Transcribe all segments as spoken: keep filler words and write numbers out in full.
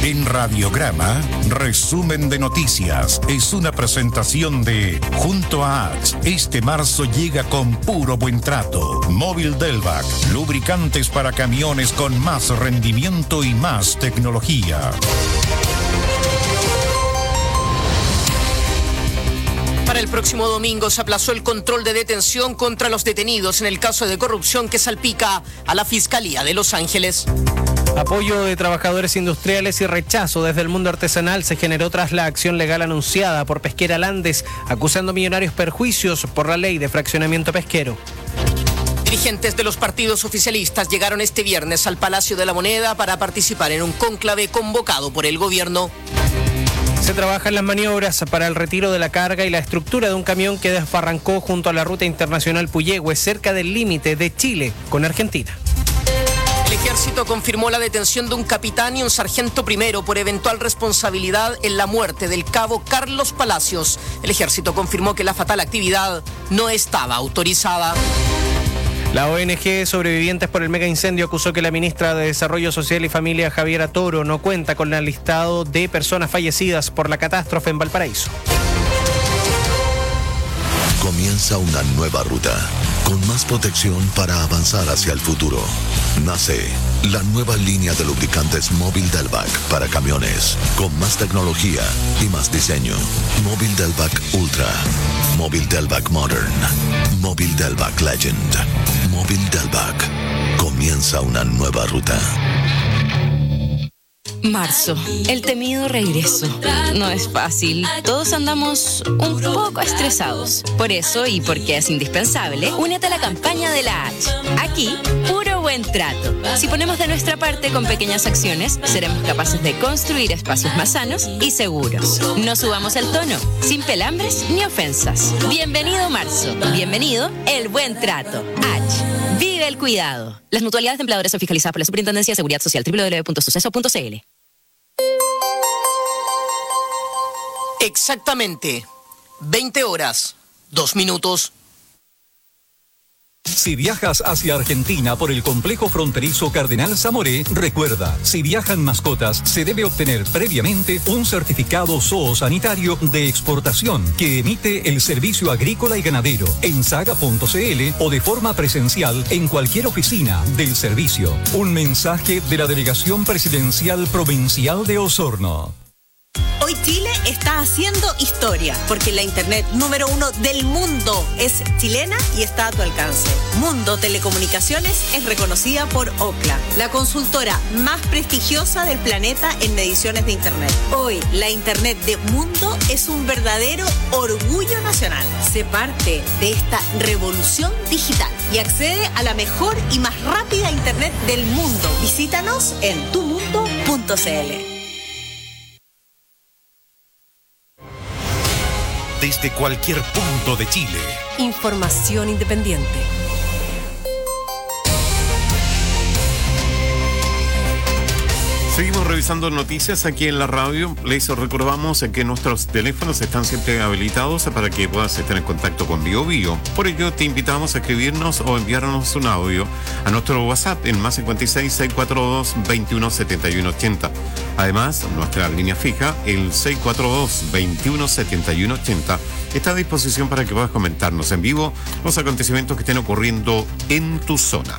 En Radiograma, resumen de noticias. Es una presentación de Junto a H. Este marzo llega con puro buen trato. Móvil Delvac, lubricantes para camiones con más rendimiento y más tecnología. Para el próximo domingo se aplazó el control de detención contra los detenidos en el caso de corrupción que salpica a la Fiscalía de Los Ángeles. Apoyo de trabajadores industriales y rechazo desde el mundo artesanal se generó tras la acción legal anunciada por Pesquera Landes, acusando millonarios perjuicios por la ley de fraccionamiento pesquero. Dirigentes de los partidos oficialistas llegaron este viernes al Palacio de la Moneda para participar en un cónclave convocado por el gobierno. Se trabajan las maniobras para el retiro de la carga y la estructura de un camión que desbarrancó junto a la ruta internacional Puyehue, cerca del límite de Chile con Argentina. El ejército confirmó la detención de un capitán y un sargento primero por eventual responsabilidad en la muerte del cabo Carlos Palacios. El ejército confirmó que la fatal actividad no estaba autorizada. La O N G Sobrevivientes por el Mega Incendio acusó que la ministra de Desarrollo Social y Familia, Javiera Toro, no cuenta con el listado de personas fallecidas por la catástrofe en Valparaíso. Comienza una nueva ruta, con más protección para avanzar hacia el futuro. Nace la nueva línea de lubricantes Móvil Delvac para camiones, con más tecnología y más diseño. Móvil Delvac Ultra, Móvil Delvac Modern, Móvil Delvac Legend, Móvil Delvac. Comienza una nueva ruta. Marzo, el temido regreso. No es fácil. Todos andamos un poco estresados. Por eso, y porque es indispensable, únete a la campaña de la H. Aquí, puro buen trato. Si ponemos de nuestra parte con pequeñas acciones, seremos capaces de construir espacios más sanos y seguros. No subamos el tono, sin pelambres ni ofensas. Bienvenido marzo. Bienvenido el buen trato. H. Vive el cuidado. Las mutualidades de empleadores son fiscalizadas por la Superintendencia de Seguridad Social. doble u doble u doble u punto suceso punto c l. Exactamente veinte horas, dos minutos. Si viajas hacia Argentina por el complejo fronterizo Cardenal Zamoré, recuerda, si viajan mascotas, se debe obtener previamente un certificado zoosanitario de exportación que emite el Servicio Agrícola y Ganadero en saga punto c l o de forma presencial en cualquier oficina del servicio. Un mensaje de la Delegación Presidencial Provincial de Osorno. Hoy Chile está haciendo historia, porque la internet número uno del mundo es chilena y está a tu alcance. Mundo Telecomunicaciones es reconocida por Ookla, la consultora más prestigiosa del planeta en mediciones de internet. Hoy, la internet de Mundo es un verdadero orgullo nacional. Sé parte de esta revolución digital y accede a la mejor y más rápida internet del mundo. Visítanos en tu mundo punto c l. Desde cualquier punto de Chile. Información independiente. Seguimos revisando noticias aquí en la radio. Les recordamos que nuestros teléfonos están siempre habilitados para que puedas estar en contacto con Bio Bio. Por ello, te invitamos a escribirnos o enviarnos un audio a nuestro WhatsApp en más cincuenta y seis, seiscientos cuarenta y dos, veintiuno setenta y uno ochenta. Además, nuestra línea fija, el seiscientos cuarenta y dos, veintiuno setenta y uno ochenta, está a disposición para que puedas comentarnos en vivo los acontecimientos que estén ocurriendo en tu zona.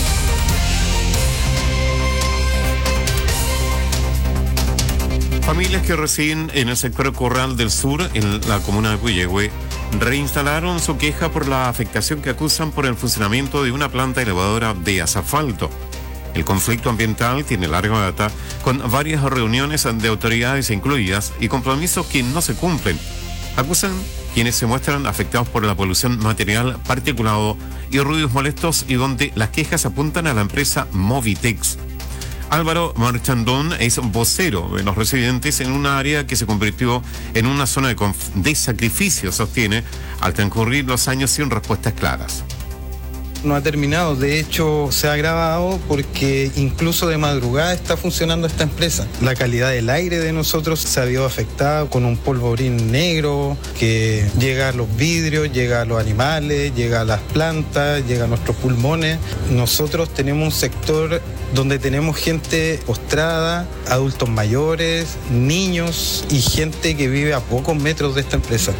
Familias que residen en el sector Corral del Sur, en la comuna de Puyehue, reinstalaron su queja por la afectación que acusan por el funcionamiento de una planta elevadora de asfalto. El conflicto ambiental tiene larga data, con varias reuniones de autoridades incluidas y compromisos que no se cumplen. Acusan quienes se muestran afectados por la polución material, particulado y ruidos molestos, y donde las quejas apuntan a la empresa Movitex. Álvaro Marchandón es vocero de los residentes en un área que se convirtió en una zona de, conf- de sacrificio, sostiene, al transcurrir los años sin respuestas claras. No ha terminado, de hecho se ha agravado porque incluso de madrugada está funcionando esta empresa. La calidad del aire de nosotros se ha visto afectada con un polvorín negro que llega a los vidrios, llega a los animales, llega a las plantas, llega a nuestros pulmones. Nosotros tenemos un sector donde tenemos gente postrada, adultos mayores, niños y gente que vive a pocos metros de esta empresa.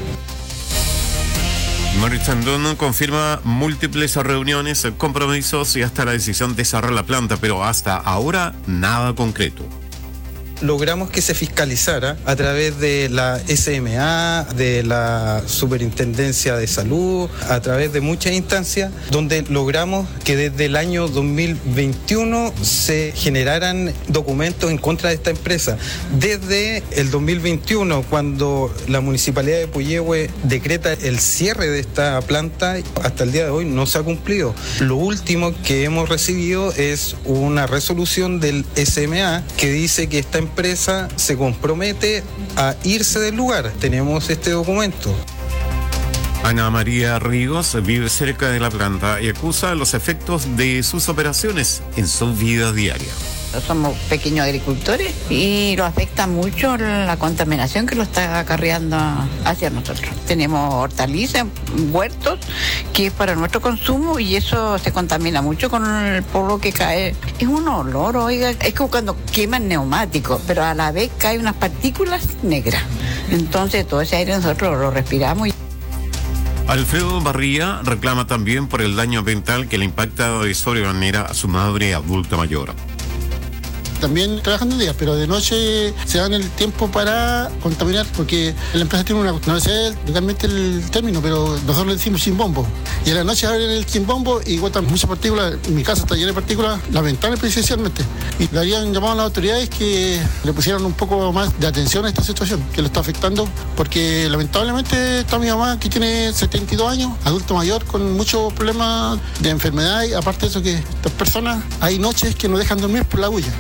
Mauricio Sandón confirma múltiples reuniones, compromisos y hasta la decisión de cerrar la planta, pero hasta ahora nada concreto. Logramos que se fiscalizara a través de la S M A, de la Superintendencia de Salud, a través de muchas instancias, donde logramos que desde el año dos mil veintiuno se generaran documentos en contra de esta empresa. Desde el dos mil veintiuno, cuando la Municipalidad de Puyehue decreta el cierre de esta planta, hasta el día de hoy no se ha cumplido. Lo último que hemos recibido es una resolución del S M A que dice que esta empresa empresa se compromete a irse del lugar. Tenemos este documento. Ana María Ríos vive cerca de la planta y acusa los efectos de sus operaciones en su vida diaria. Somos pequeños agricultores y lo afecta mucho la contaminación que lo está acarreando hacia nosotros. Tenemos hortalizas, huertos, que es para nuestro consumo y eso se contamina mucho con el polvo que cae. Es un olor, oiga, es como cuando queman neumáticos, pero a la vez caen unas partículas negras. Entonces todo ese aire nosotros lo respiramos. Y... Alfredo Barría reclama también por el daño ambiental que le impacta de sobremanera a su madre adulta mayor. También trabajan de día, pero de noche se dan el tiempo para contaminar, porque la empresa tiene una, no sé legalmente el término, pero nosotros le decimos chimbombo. Y en la noche abren el chimbombo y botan muchas partículas. Mi casa está llena de partículas, las ventanas principalmente. Y le harían llamado a las autoridades que le pusieran un poco más de atención a esta situación, que lo está afectando, porque lamentablemente está mi mamá, que tiene setenta y dos años, adulto mayor, con muchos problemas de enfermedad, y aparte de eso que estas personas, hay noches que no dejan dormir por la bulla.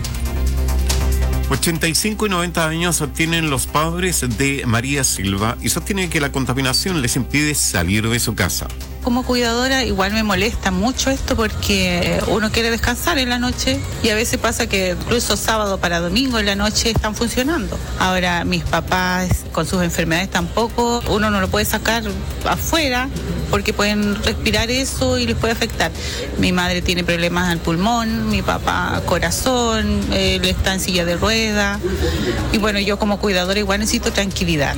ochenta y cinco y noventa años tienen los padres de María Silva y sostienen que la contaminación les impide salir de su casa. Como cuidadora igual me molesta mucho esto porque uno quiere descansar en la noche y a veces pasa que incluso sábado para domingo en la noche están funcionando. Ahora mis papás con sus enfermedades tampoco, uno no lo puede sacar afuera porque pueden respirar eso y les puede afectar. Mi madre tiene problemas al pulmón, mi papá corazón, él está en silla de ruedas y bueno, yo como cuidadora igual necesito tranquilidad.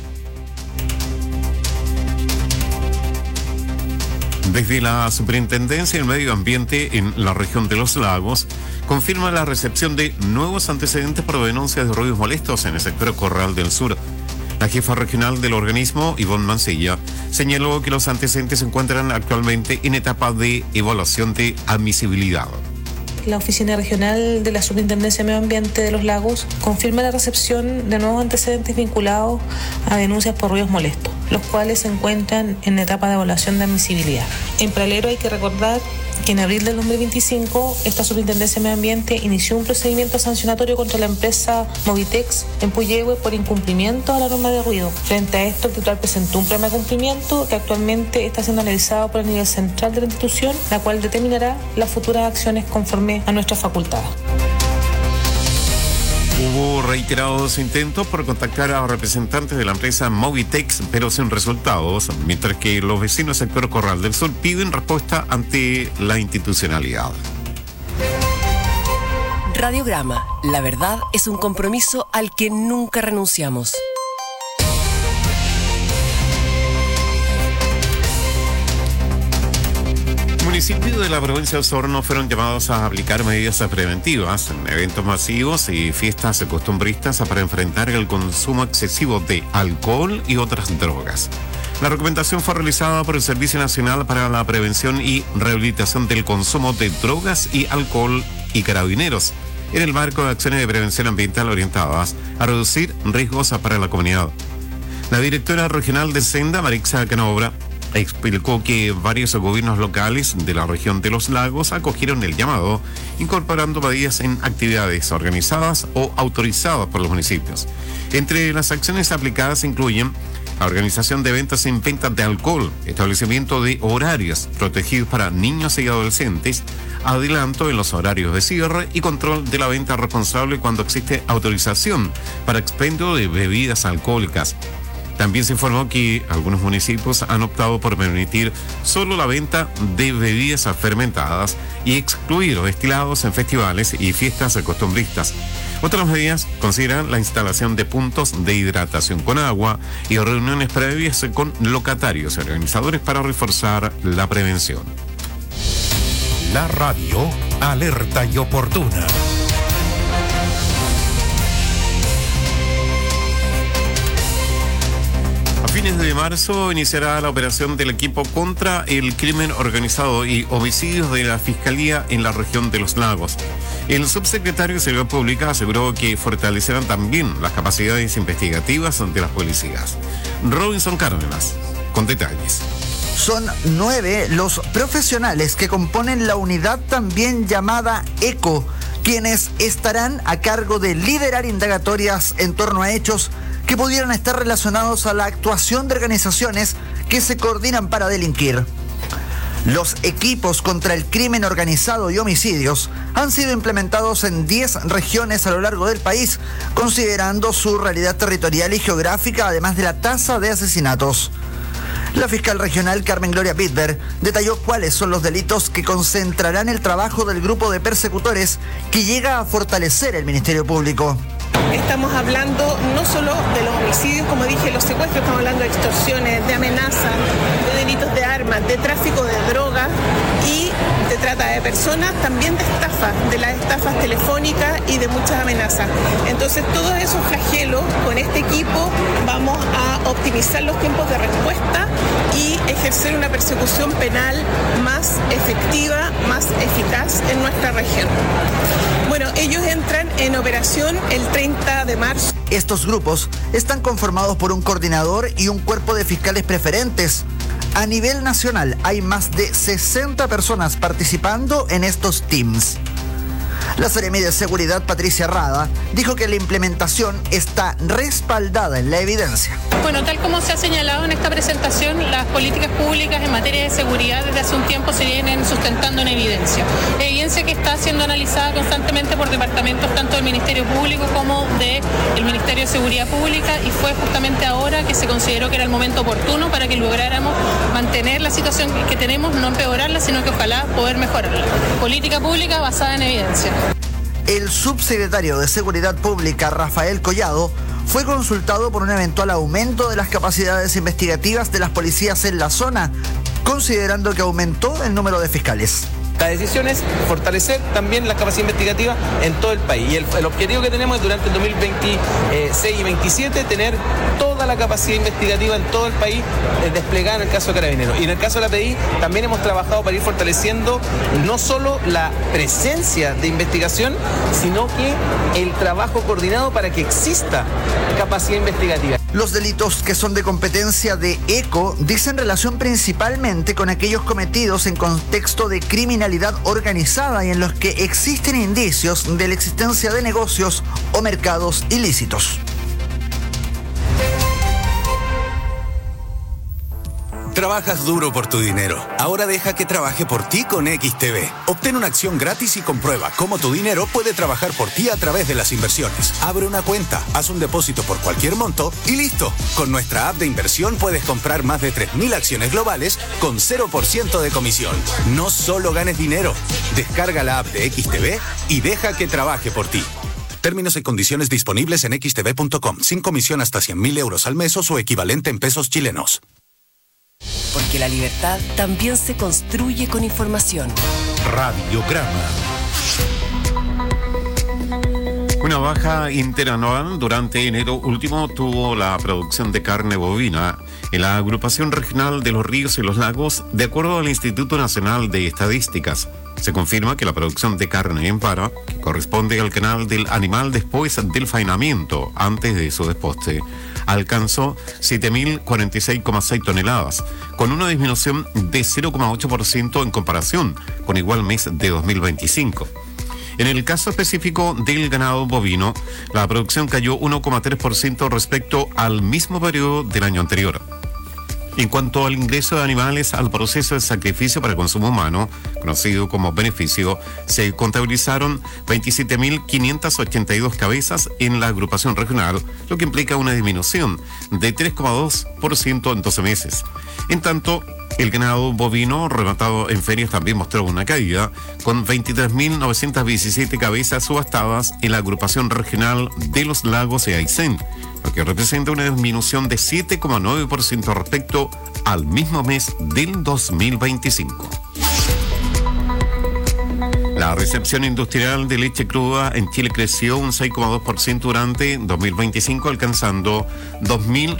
Desde la Superintendencia del Medio Ambiente en la región de Los Lagos, confirma la recepción de nuevos antecedentes por denuncias de ruidos molestos en el sector Corral del Sur. La jefa regional del organismo, Ivonne Mancilla, señaló que los antecedentes se encuentran actualmente en etapa de evaluación de admisibilidad. La Oficina Regional de la Superintendencia de Medio Ambiente de Los Lagos confirma la recepción de nuevos antecedentes vinculados a denuncias por ruidos molestos, los cuales se encuentran en etapa de evaluación de admisibilidad. En paralelo hay que recordar que en abril del dos mil veinticinco esta Superintendencia de Medio Ambiente inició un procedimiento sancionatorio contra la empresa Movitex en Puyehue por incumplimiento a la norma de ruido. Frente a esto, el titular presentó un programa de cumplimiento que actualmente está siendo analizado por el nivel central de la institución, la cual determinará las futuras acciones conforme a nuestras facultades. Hubo reiterados intentos por contactar a representantes de la empresa Movitex, pero sin resultados, mientras que los vecinos del sector Corral del Sur piden respuesta ante la institucionalidad. Radiograma, la verdad es un compromiso al que nunca renunciamos. Municipios de la provincia de Osorno fueron llamados a aplicar medidas preventivas en eventos masivos y fiestas costumbristas para enfrentar el consumo excesivo de alcohol y otras drogas. La recomendación fue realizada por el Servicio Nacional para la Prevención y Rehabilitación del Consumo de Drogas y Alcohol y Carabineros, en el marco de acciones de prevención ambiental orientadas a reducir riesgos para la comunidad. La directora regional de Senda, Marixa Canobra, explicó que varios gobiernos locales de la región de Los Lagos acogieron el llamado, incorporando medidas en actividades organizadas o autorizadas por los municipios. Entre las acciones aplicadas incluyen la organización de ventas sin ventas de alcohol, establecimiento de horarios protegidos para niños y adolescentes, adelanto en los horarios de cierre y control de la venta responsable cuando existe autorización para expendio de bebidas alcohólicas. También se informó que algunos municipios han optado por permitir solo la venta de bebidas fermentadas y excluir los destilados en festivales y fiestas costumbristas. Otras medidas consideran la instalación de puntos de hidratación con agua y reuniones previas con locatarios y organizadores para reforzar la prevención. La radio alerta y oportuna. A fines de marzo iniciará la operación del equipo contra el crimen organizado y homicidios de la Fiscalía en la región de Los Lagos. El subsecretario de Seguridad Pública aseguró que fortalecerán también las capacidades investigativas de las policías. Robinson Cárdenas, con detalles. Son nueve los profesionales que componen la unidad también llamada ECO, quienes estarán a cargo de liderar indagatorias en torno a hechos que pudieran estar relacionados a la actuación de organizaciones que se coordinan para delinquir. Los equipos contra el crimen organizado y homicidios han sido implementados en diez regiones a lo largo del país, considerando su realidad territorial y geográfica, además de la tasa de asesinatos. La fiscal regional Carmen Gloria Bitber detalló cuáles son los delitos que concentrarán el trabajo del grupo de persecutores que llega a fortalecer el Ministerio Público. Estamos hablando no solo de los homicidios, como dije, los secuestros, estamos hablando de extorsiones, de amenazas, de delitos de armas, de tráfico de drogas y de trata de personas, también de estafas, de las estafas telefónicas y de muchas amenazas. Entonces, todos esos flagelos, con este equipo vamos a optimizar los tiempos de respuesta y ejercer una persecución penal más efectiva, más eficaz en nuestra región. Bueno, ellos entran en operación el treinta de marzo. Estos grupos están conformados por un coordinador y un cuerpo de fiscales preferentes. A nivel nacional hay más de sesenta personas participando en estos teams. La Seremi de Seguridad, Patricia Rada, dijo que la implementación está respaldada en la evidencia. Bueno, tal como se ha señalado en esta presentación, las políticas públicas en materia de seguridad desde hace un tiempo se vienen sustentando en evidencia. Evidencia que está siendo analizada constantemente por departamentos tanto del Ministerio Público como del Ministerio de Seguridad Pública, y fue justamente ahora que se consideró que era el momento oportuno para que lográramos mantener la situación que tenemos, no empeorarla, sino que ojalá poder mejorarla. Política pública basada en evidencia. El subsecretario de Seguridad Pública, Rafael Collado, fue consultado por un eventual aumento de las capacidades investigativas de las policías en la zona, considerando que aumentó el número de fiscales. La decisión es fortalecer también la capacidad investigativa en todo el país. Y el, el objetivo que tenemos es durante el dos mil veintiséis y veintisiete tener toda la capacidad investigativa en todo el país eh, desplegada en el caso de Carabineros. Y en el caso de la P I también hemos trabajado para ir fortaleciendo no solo la presencia de investigación, sino que el trabajo coordinado para que exista capacidad investigativa. Los delitos que son de competencia de ECO dicen relación principalmente con aquellos cometidos en contexto de criminalidad organizada y en los que existen indicios de la existencia de negocios o mercados ilícitos. Trabajas duro por tu dinero. Ahora deja que trabaje por ti con X T B. Obtén una acción gratis y comprueba cómo tu dinero puede trabajar por ti a través de las inversiones. Abre una cuenta, haz un depósito por cualquier monto y listo. Con nuestra app de inversión puedes comprar más de tres mil acciones globales con cero por ciento de comisión. No solo ganes dinero. Descarga la app de X T B y deja que trabaje por ti. Términos y condiciones disponibles en x t v punto com. Sin comisión hasta cien mil euros al mes o su equivalente en pesos chilenos. Porque la libertad también se construye con información. Radiograma. Una baja interanual durante enero último tuvo la producción de carne bovina en la agrupación regional de los ríos y los lagos, de acuerdo al Instituto Nacional de Estadísticas. Se confirma que la producción de carne en vara, que corresponde al canal del animal después del faenamiento, antes de su desposte, alcanzó siete mil cuarenta y seis coma seis toneladas, con una disminución de cero coma ocho por ciento en comparación con igual mes de dos mil veinticinco. En el caso específico del ganado bovino, la producción cayó uno coma tres por ciento respecto al mismo periodo del año anterior. En cuanto al ingreso de animales al proceso de sacrificio para consumo humano, conocido como beneficio, se contabilizaron veintisiete mil quinientas ochenta y dos cabezas en la agrupación regional, lo que implica una disminución de tres coma dos por ciento en doce meses. En tanto, el ganado bovino rematado en ferias también mostró una caída, con veintitrés mil novecientas diecisiete cabezas subastadas en la agrupación regional de los Lagos y Aysén, lo que representa una disminución de siete coma nueve por ciento respecto al mismo mes del dos mil veinticinco. La recepción industrial de leche cruda en Chile creció un seis coma dos por ciento durante dos mil veinticinco, alcanzando dos mil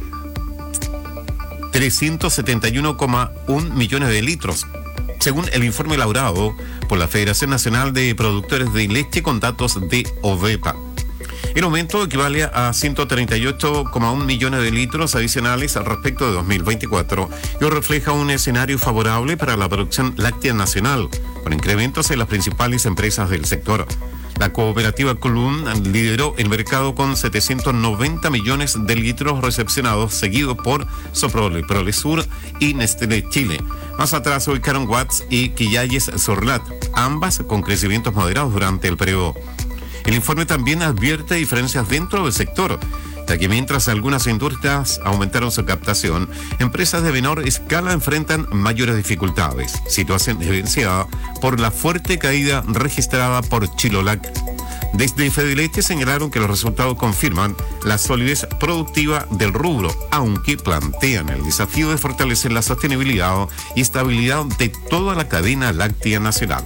trescientos setenta y uno coma uno millones de litros, según el informe elaborado por la Federación Nacional de Productores de Leche con datos de OVEPA. El aumento equivale a ciento treinta y ocho coma uno millones de litros adicionales al respecto de dos mil veinticuatro y refleja un escenario favorable para la producción láctea nacional, con incrementos en las principales empresas del sector. La cooperativa Column lideró el mercado con setecientos noventa millones de litros recepcionados, seguido por Soprole, Prolesur y Nestlé Chile. Más atrás se ubicaron Watts y Quillayes Sorlat, ambas con crecimientos moderados durante el periodo. El informe también advierte diferencias dentro del sector, ya que mientras algunas industrias aumentaron su captación, empresas de menor escala enfrentan mayores dificultades, situación evidenciada por la fuerte caída registrada por Chilolac. Desde Fedeleche señalaron que los resultados confirman la solidez productiva del rubro, aunque plantean el desafío de fortalecer la sostenibilidad y estabilidad de toda la cadena láctea nacional.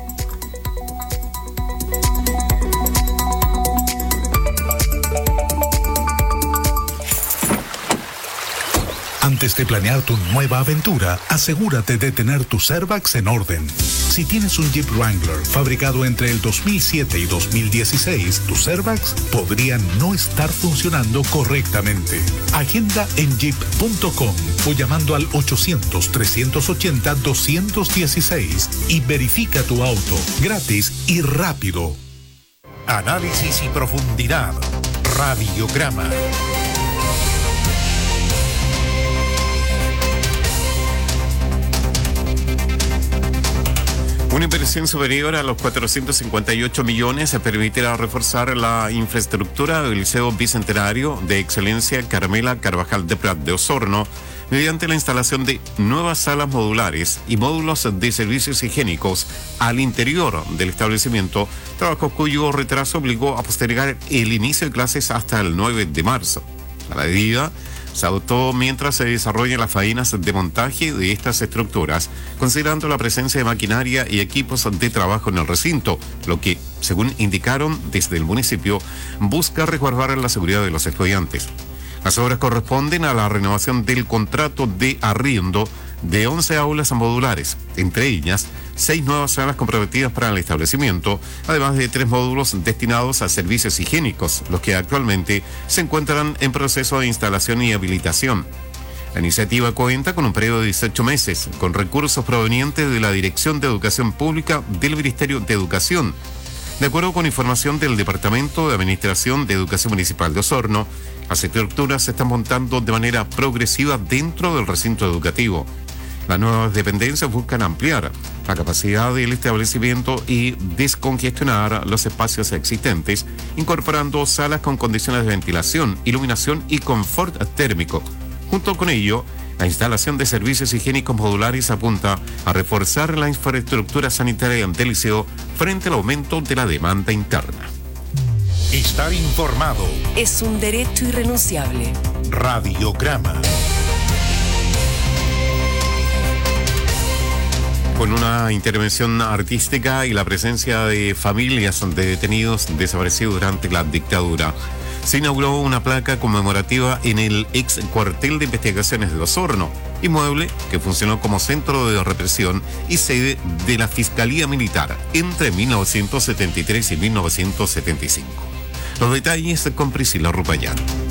Antes de planear tu nueva aventura, asegúrate de tener tu Servax en orden. Si tienes un Jeep Wrangler fabricado entre el dos mil siete y dos mil dieciséis, tu Servax podría no estar funcionando correctamente. Agenda en jeep punto com o llamando al ochocientos, trescientos ochenta, doscientos dieciséis y verifica tu auto, gratis y rápido. Análisis y profundidad. Radiograma. Una inversión superior a los cuatrocientos cincuenta y ocho millones permitirá reforzar la infraestructura del Liceo Bicentenario de Excelencia Carmela Carvajal de Prat de Osorno mediante la instalación de nuevas salas modulares y módulos de servicios higiénicos al interior del establecimiento, trabajo cuyo retraso obligó a postergar el inicio de clases hasta el nueve de marzo. La medida se adoptó mientras se desarrollan las faenas de montaje de estas estructuras, considerando la presencia de maquinaria y equipos de trabajo en el recinto, lo que, según indicaron desde el municipio, busca resguardar la seguridad de los estudiantes. Las obras corresponden a la renovación del contrato de arriendo de once aulas modulares, entre ellas seis nuevas salas comprometidas para el establecimiento, además de tres módulos destinados a servicios higiénicos, los que actualmente se encuentran en proceso de instalación y habilitación. La iniciativa cuenta con un periodo de dieciocho meses, con recursos provenientes de la Dirección de Educación Pública del Ministerio de Educación. De acuerdo con información del Departamento de Administración de Educación Municipal de Osorno, las estructuras se están montando de manera progresiva dentro del recinto educativo. Las nuevas dependencias buscan ampliar la capacidad del establecimiento y descongestionar los espacios existentes, incorporando salas con condiciones de ventilación, iluminación y confort térmico. Junto con ello, la instalación de servicios higiénicos modulares apunta a reforzar la infraestructura sanitaria del liceo frente al aumento de la demanda interna. Estar informado es un derecho irrenunciable. Radiograma. Con una intervención artística y la presencia de familias de detenidos desaparecidos durante la dictadura, se inauguró una placa conmemorativa en el ex cuartel de investigaciones de Osorno, inmueble que funcionó como centro de represión y sede de la Fiscalía Militar entre mil novecientos setenta y tres y mil novecientos setenta y cinco. Los detalles con Priscila Rupayán.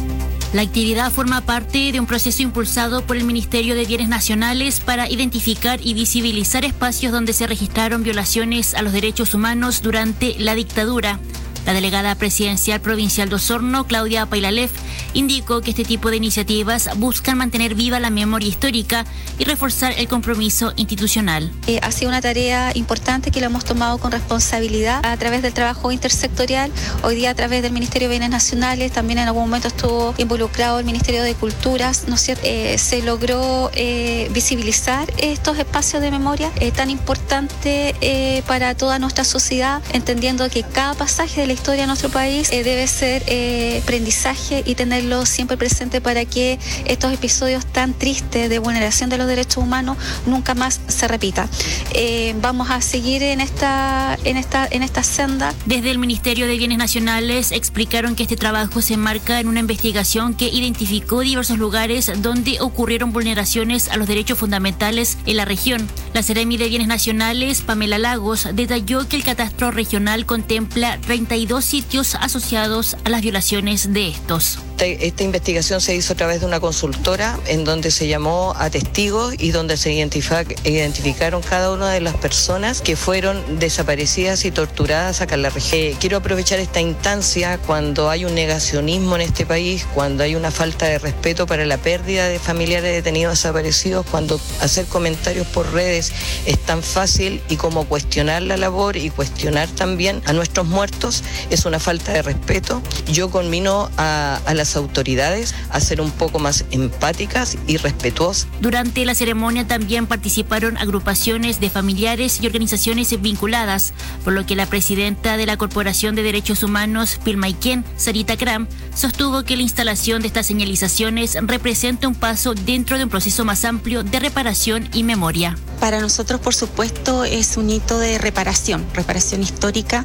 La actividad forma parte de un proceso impulsado por el Ministerio de Bienes Nacionales para identificar y visibilizar espacios donde se registraron violaciones a los derechos humanos durante la dictadura. La delegada presidencial provincial de Osorno, Claudia Pailalef, indicó que este tipo de iniciativas buscan mantener viva la memoria histórica y reforzar el compromiso institucional. Eh, ha sido una tarea importante que lo hemos tomado con responsabilidad a través del trabajo intersectorial. Hoy día a través del Ministerio de Bienes Nacionales, también en algún momento estuvo involucrado el Ministerio de Culturas, ¿no es cierto? Eh, se logró eh, visibilizar estos espacios de memoria eh, tan importantes eh, para toda nuestra sociedad, entendiendo que cada pasaje de la historia de nuestro país eh, debe ser eh, aprendizaje y tenerlo siempre presente para que estos episodios tan tristes de vulneración de los derechos humanos nunca más se repitan. Eh, vamos a seguir en esta, en esta, en esta senda. Desde el Ministerio de Bienes Nacionales explicaron que este trabajo se enmarca en una investigación que identificó diversos lugares donde ocurrieron vulneraciones a los derechos fundamentales en la región. La Seremi de Bienes Nacionales, Pamela Lagos, detalló que el catastro regional contempla treinta y dos sitios asociados a las violaciones de estos. Esta investigación se hizo a través de una consultora en donde se llamó a testigos y donde se identificaron cada una de las personas que fueron desaparecidas y torturadas acá en la región. Eh, quiero aprovechar esta instancia cuando hay un negacionismo en este país, cuando hay una falta de respeto para la pérdida de familiares detenidos desaparecidos, cuando hacer comentarios por redes es tan fácil y como cuestionar la labor y cuestionar también a nuestros muertos es una falta de respeto. Yo conmino a, a las autoridades a ser un poco más empáticas y respetuosas. Durante la ceremonia también participaron agrupaciones de familiares y organizaciones vinculadas, por lo que la presidenta de la Corporación de Derechos Humanos, Pilmaiquén, Sarita Cram, sostuvo que la instalación de estas señalizaciones representa un paso dentro de un proceso más amplio de reparación y memoria. Para nosotros, por supuesto, es un hito de reparación, reparación histórica,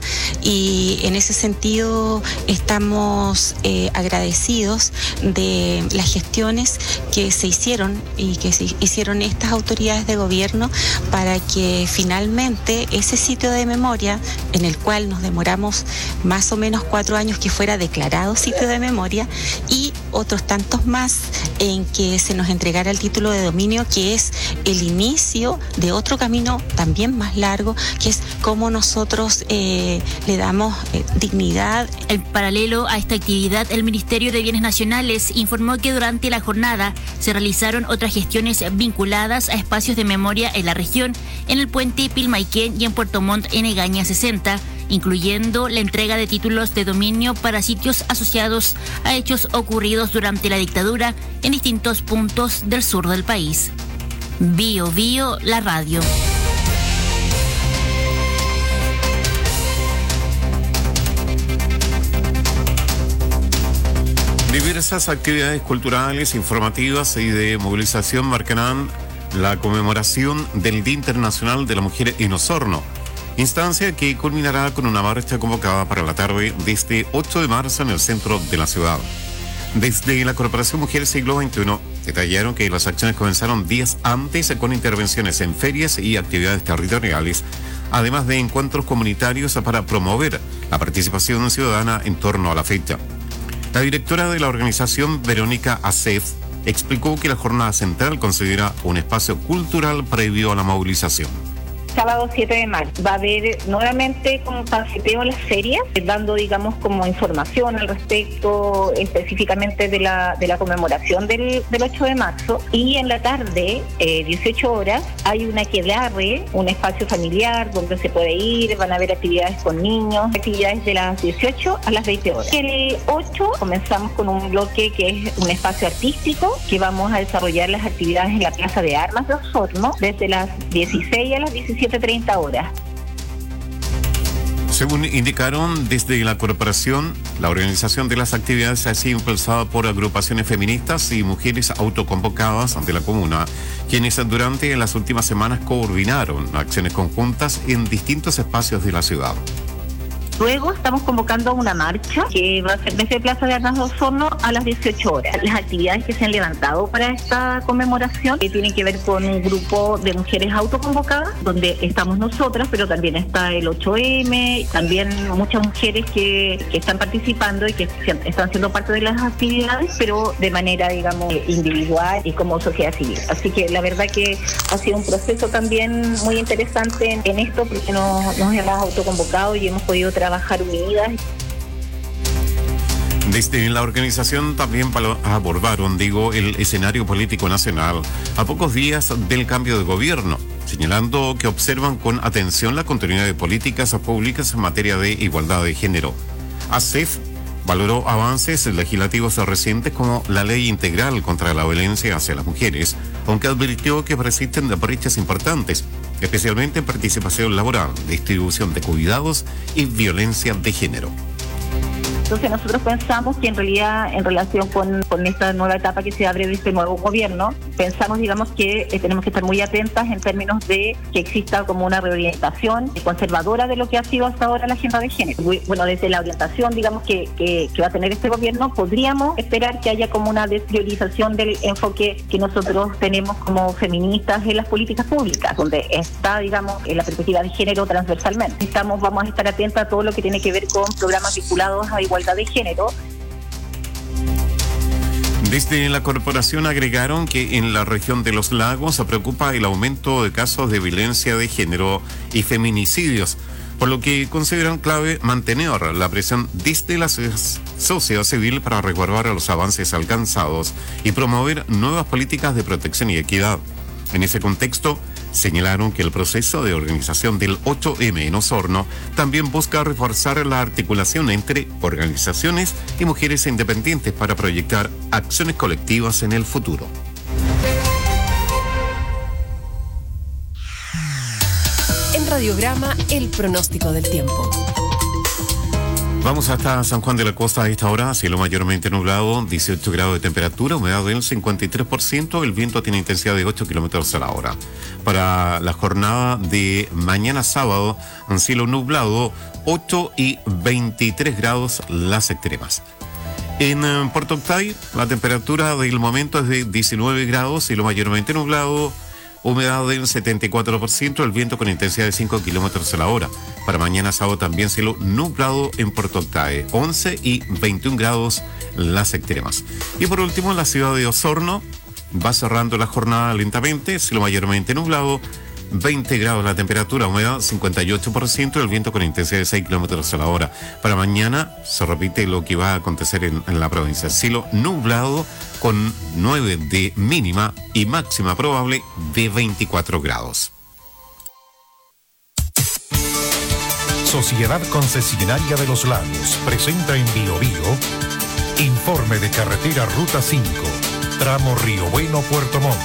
y en ese sentido estamos eh, agradecidos de las gestiones que se hicieron y que se hicieron estas autoridades de gobierno para que finalmente ese sitio de memoria, en el cual nos demoramos más o menos cuatro años que fuera declarado sitio de memoria, y otros tantos más en que se nos entregara el título de dominio, que es el inicio de otro camino también más largo, que es cómo nosotros eh, le damos eh, dignidad. En paralelo a esta actividad, el Ministerio de Bienes Nacionales informó que durante la jornada se realizaron otras gestiones vinculadas a espacios de memoria en la región, en el puente Pilmaiquén y en Puerto Montt en Egaña sesenta, incluyendo la entrega de títulos de dominio para sitios asociados a hechos ocurridos durante la dictadura en distintos puntos del sur del país. Bio Bio, la radio. Diversas actividades culturales, informativas y de movilización marcarán la conmemoración del Día Internacional de la Mujer en Osorno, instancia que culminará con una marcha convocada para la tarde de este ocho de marzo en el centro de la ciudad. Desde la Corporación Mujer Siglo veintiuno detallaron que las acciones comenzaron días antes con intervenciones en ferias y actividades territoriales, además de encuentros comunitarios para promover la participación ciudadana en torno a la fecha. La directora de la organización, Verónica Acef, explicó que la jornada central considera un espacio cultural previo a la movilización. Sábado siete de marzo va a haber nuevamente como paseo las ferias, dando digamos como información al respecto específicamente de la de la conmemoración del, del ocho de marzo, y en la tarde, eh, dieciocho horas, hay una aquelarre, un espacio familiar donde se puede ir, van a haber actividades con niños, actividades de las dieciocho a las veinte horas. El ocho comenzamos con un bloque que es un espacio artístico, que vamos a desarrollar las actividades en la Plaza de Armas de Osorno desde las dieciséis a las diecisiete treinta horas. Según indicaron desde la corporación, la organización de las actividades ha sido impulsada por agrupaciones feministas y mujeres autoconvocadas de la comuna, quienes durante las últimas semanas coordinaron acciones conjuntas en distintos espacios de la ciudad. Luego estamos convocando una marcha que va a ser desde Plaza de Armas de Osorno a las dieciocho horas. Las actividades que se han levantado para esta conmemoración que tienen que ver con un grupo de mujeres autoconvocadas, donde estamos nosotras, pero también está el ocho eme, también muchas mujeres que, que están participando y que están siendo parte de las actividades, pero de manera, digamos, individual y como sociedad civil. Así que la verdad que ha sido un proceso también muy interesante en, en esto, porque nos, nos hemos autoconvocado y hemos podido trabajar unidas. Desde la organización también abordaron, digo, el escenario político nacional a pocos días del cambio de gobierno, señalando que observan con atención la continuidad de políticas públicas en materia de igualdad de género. A C E F valoró avances legislativos recientes como la Ley Integral contra la Violencia hacia las Mujeres, aunque advirtió que persisten brechas importantes, especialmente en participación laboral, distribución de cuidados y violencia de género. Entonces nosotros pensamos que en realidad, en relación con, con esta nueva etapa que se abre de este nuevo gobierno, pensamos, digamos, que eh, tenemos que estar muy atentas en términos de que exista como una reorientación conservadora de lo que ha sido hasta ahora la agenda de género. Bueno, desde la orientación, digamos, que, que, que va a tener este gobierno, podríamos esperar que haya como una despriorización del enfoque que nosotros tenemos como feministas en las políticas públicas, donde está, digamos, en la perspectiva de género transversalmente. Estamos, vamos a estar atentas a todo lo que tiene que ver con programas vinculados a igualdad de género. Desde la corporación agregaron que en la región de los lagos se preocupa el aumento de casos de violencia de género y feminicidios, por lo que consideran clave mantener la presión desde la sociedad civil para resguardar los avances alcanzados y promover nuevas políticas de protección y equidad. En ese contexto, señalaron que el proceso de organización del ocho eme en Osorno también busca reforzar la articulación entre organizaciones y mujeres independientes para proyectar acciones colectivas en el futuro. En Radiograma, el pronóstico del tiempo. Vamos hasta San Juan de la Costa a esta hora, cielo mayormente nublado, dieciocho grados de temperatura, humedad del cincuenta y tres por ciento, el viento tiene intensidad de ocho kilómetros a la hora. Para la jornada de mañana sábado, un cielo nublado, ocho y veintitrés grados las extremas. En eh, Puerto Octay, la temperatura del momento es de diecinueve grados, cielo mayormente nublado, humedad del setenta y cuatro por ciento, el viento con intensidad de cinco kilómetros a la hora. Para mañana sábado también cielo nublado en Puerto Octay, once y veintiún grados las extremas. Y por último, la ciudad de Osorno va cerrando la jornada lentamente, cielo mayormente nublado, veinte grados la temperatura, humedad cincuenta y ocho por ciento, el viento con intensidad de seis kilómetros a la hora. Para mañana se repite lo que va a acontecer en, en la provincia, cielo nublado con nueve de mínima y máxima probable de veinticuatro grados. Sociedad Concesionaria de los Lagos presenta en Bio Bio informe de carretera Ruta cinco, tramo Río Bueno, Puerto Montt.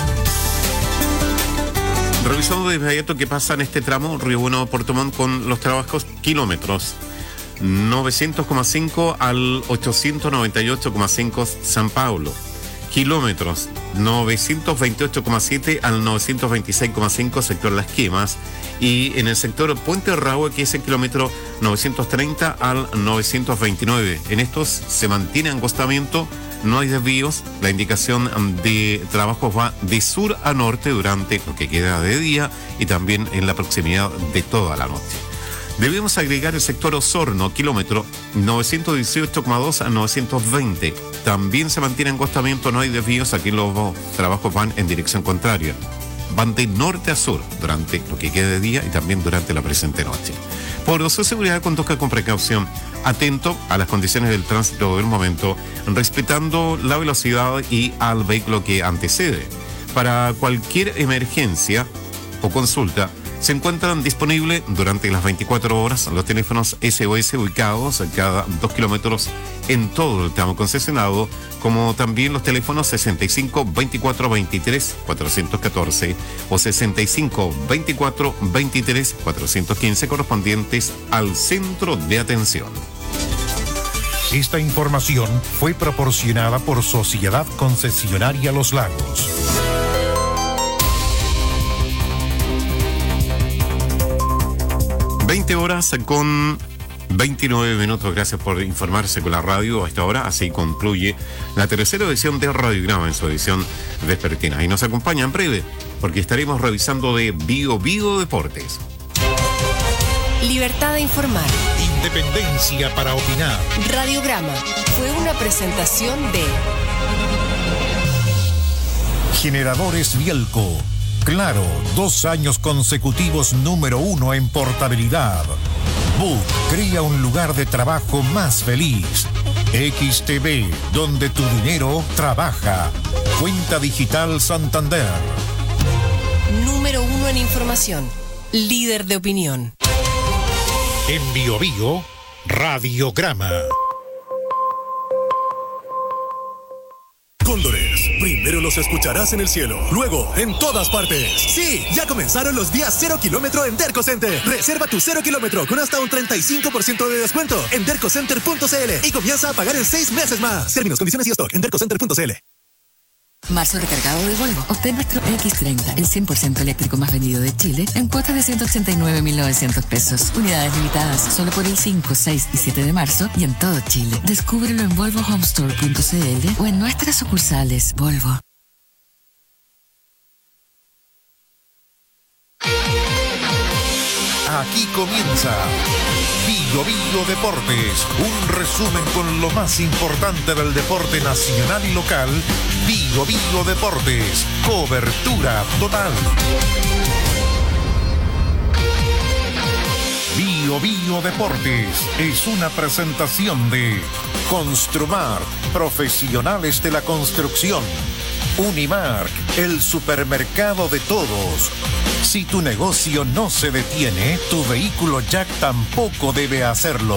Revisando de inmediato qué pasa en este tramo Río Bueno, Puerto Montt con los trabajos, kilómetros novecientos coma cinco al ochocientos noventa y ocho coma cinco San Pablo, kilómetros novecientos veintiocho coma siete al novecientos veintiséis coma cinco sector Las Quemas, y en el sector Puente Rahue, que es el kilómetro novecientos treinta al novecientos veintinueve. En estos se mantiene angostamiento, no hay desvíos, la indicación de trabajos va de sur a norte durante lo que queda de día y también en la proximidad de toda la noche. Debemos agregar el sector Osorno, kilómetro novecientos dieciocho coma dos a novecientos veinte. También se mantiene angostamiento, no hay desvíos, aquí los trabajos van en dirección contraria. Van de norte a sur durante lo que queda de día y también durante la presente noche. Por su seguridad, conduzca con precaución, atento a las condiciones del tránsito del momento, respetando la velocidad y al vehículo que antecede. Para cualquier emergencia o consulta, se encuentran disponibles durante las veinticuatro horas los teléfonos S O S ubicados a cada dos kilómetros en todo el tramo concesionado, como también los teléfonos sesenta y cinco veinticuatro veintitrés cuatrocientos catorce o sesenta y cinco veinticuatro veintitrés cuatrocientos quince correspondientes al centro de atención. Esta información fue proporcionada por Sociedad Concesionaria Los Lagos. veinte horas con veintinueve minutos, gracias por informarse con la radio a esta hora. Así concluye la tercera edición de Radiograma en su edición vespertina. Y nos acompaña en breve, porque estaremos revisando de Bio Bio Deportes. Libertad de informar. Independencia para opinar. Radiograma fue una presentación de Generadores Bielco. Claro, dos años consecutivos número uno en portabilidad. B U crea un lugar de trabajo más feliz. X T V, donde tu dinero trabaja. Cuenta Digital Santander. Número uno en información. Líder de opinión. En Bio Bio, Radiograma. Cóndores, primero los escucharás en el cielo, luego en todas partes. Sí, ya comenzaron los días cero kilómetro en Derco Center. Reserva tu cero kilómetro con hasta un treinta y cinco por ciento de descuento en derco center punto c l y comienza a pagar en seis meses más. Términos, condiciones y stock en derco center punto c l. Marzo recargado de Volvo. Obtén nuestro equis treinta, el cien por ciento eléctrico más vendido de Chile, en cuotas de ciento ochenta y nueve mil novecientos pesos. Unidades limitadas solo por el cinco, seis y siete de marzo y en todo Chile. Descúbrelo en volvo home store punto c l o en nuestras sucursales Volvo. Aquí comienza Bio Bio Deportes, un resumen con lo más importante del deporte nacional y local. Bio Bio Deportes, cobertura total. Bio Bio Deportes es una presentación de Construmar, profesionales de la construcción. Unimark, el supermercado de todos. Si tu negocio no se detiene, tu vehículo Jack tampoco debe hacerlo.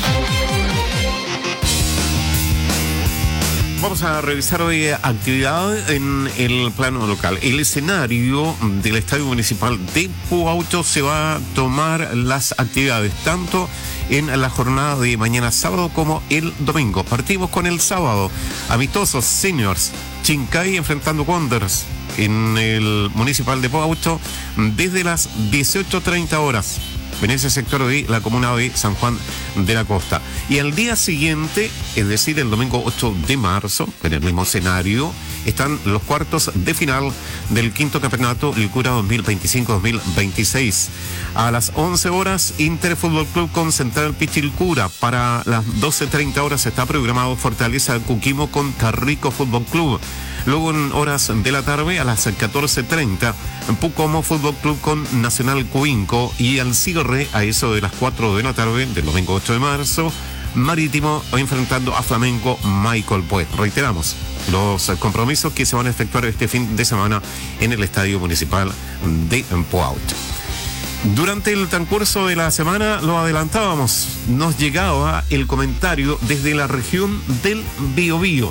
Vamos a revisar hoy actividad en el plano local. El escenario del Estadio Municipal de Puauto se va a tomar las actividades tanto en la jornada de mañana sábado como el domingo. Partimos con el sábado. Amistosos Seniors, Chincay enfrentando Wanderers en el Municipal de Puauto desde las dieciocho treinta horas. En ese sector de la comuna de San Juan de la Costa. Y al día siguiente, es decir, el domingo ocho de marzo, en el mismo escenario, están los cuartos de final del quinto campeonato Licura dos mil veinticinco dos mil veintiséis. A las once horas, Inter Fútbol Club con Central Pichilcura. Para las doce treinta horas está programado Fortaleza Cuquimo con Carrico Fútbol Club. Luego en horas de la tarde, a las catorce treinta, Pucomo Fútbol Club con Nacional Cuinco. Y al cierre, a eso de las cuatro de la tarde del domingo ocho de marzo, Marítimo enfrentando a Flamengo Michael Puet. Reiteramos los compromisos que se van a efectuar este fin de semana en el Estadio Municipal de Puauto. Durante el transcurso de la semana, lo adelantábamos, nos llegaba el comentario desde la región del Biobío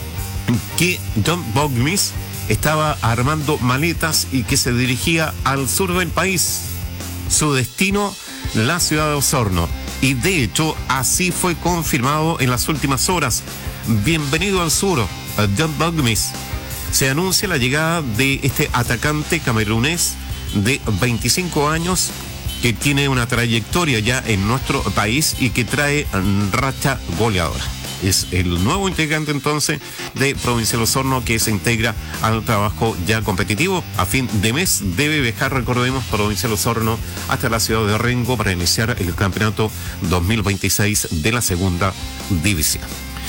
que John Bogmis estaba armando maletas y que se dirigía al sur del país. Su destino, la ciudad de Osorno. Y de hecho, así fue confirmado en las últimas horas. Bienvenido al sur, John Bogmis. Se anuncia la llegada de este atacante camerunés de veinticinco años que tiene una trayectoria ya en nuestro país y que trae racha goleadora. Es el nuevo integrante entonces de Provincial Osorno que se integra al trabajo ya competitivo. A fin de mes debe viajar, recordemos, Provincial Osorno hasta la ciudad de Rengo para iniciar el campeonato dos mil veintiséis de la segunda división.